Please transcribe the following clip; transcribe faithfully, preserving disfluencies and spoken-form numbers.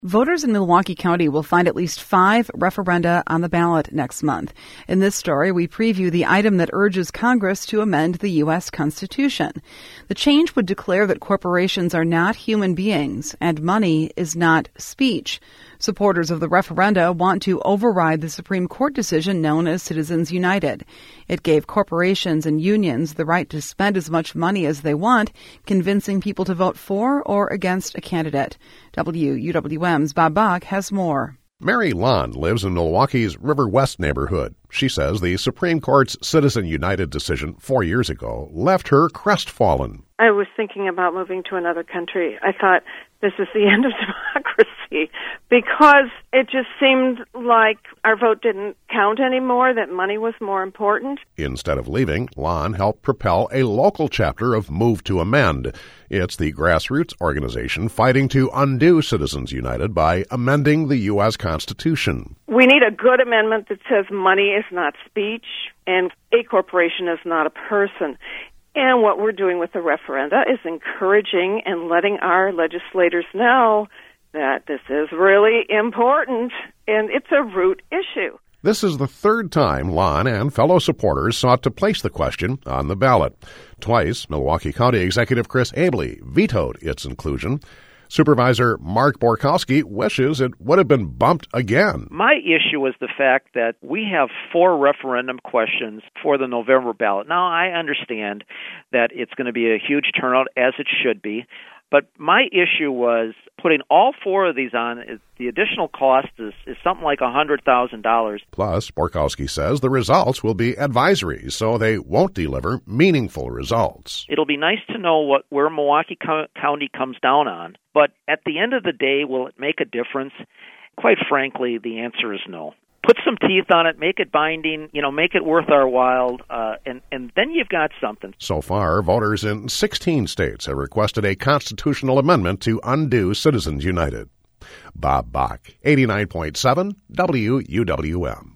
Voters in Milwaukee County will find at least five referenda on the ballot next month. In this story, we preview the item that urges Congress to amend the U S Constitution. The change would declare that corporations are not human beings and money is not speech. Supporters of the referenda want to override the Supreme Court decision known as Citizens United. It gave corporations and unions the right to spend as much money as they want, convincing people to vote for or against a candidate. W U W M's Bob Bach has more. Mary Lund lives in Milwaukee's River West neighborhood. She says the Supreme Court's Citizens United decision four years ago left her crestfallen. I was thinking about moving to another country. I thought, this is the end of democracy, because it just seemed like our vote didn't count anymore, that money was more important. Instead of leaving, Lon helped propel a local chapter of Move to Amend. It's the grassroots organization fighting to undo Citizens United by amending the U S Constitution. We need a good amendment that says money is not speech and a corporation is not a person. And what we're doing with the referenda is encouraging and letting our legislators know that this is really important and it's a root issue. This is the third time Lon and fellow supporters sought to place the question on the ballot. Twice, Milwaukee County Executive Chris Abele vetoed its inclusion. Supervisor Mark Borkowski wishes it would have been bumped again. My issue is the fact that we have four referendum questions for the November ballot. Now, I understand that it's going to be a huge turnout, as it should be. But my issue was putting all four of these on. The additional cost is, is something like one hundred thousand dollars. Plus, Borkowski says the results will be advisories, so they won't deliver meaningful results. It'll be nice to know what where Milwaukee Co- County comes down on. But at the end of the day, will it make a difference? Quite frankly, the answer is no. Put some teeth on it, make it binding, you know, make it worth our while, uh, and, and then you've got something. So far, voters in sixteen states have requested a constitutional amendment to undo Citizens United. Bob Bach, eighty-nine point seven W U W M.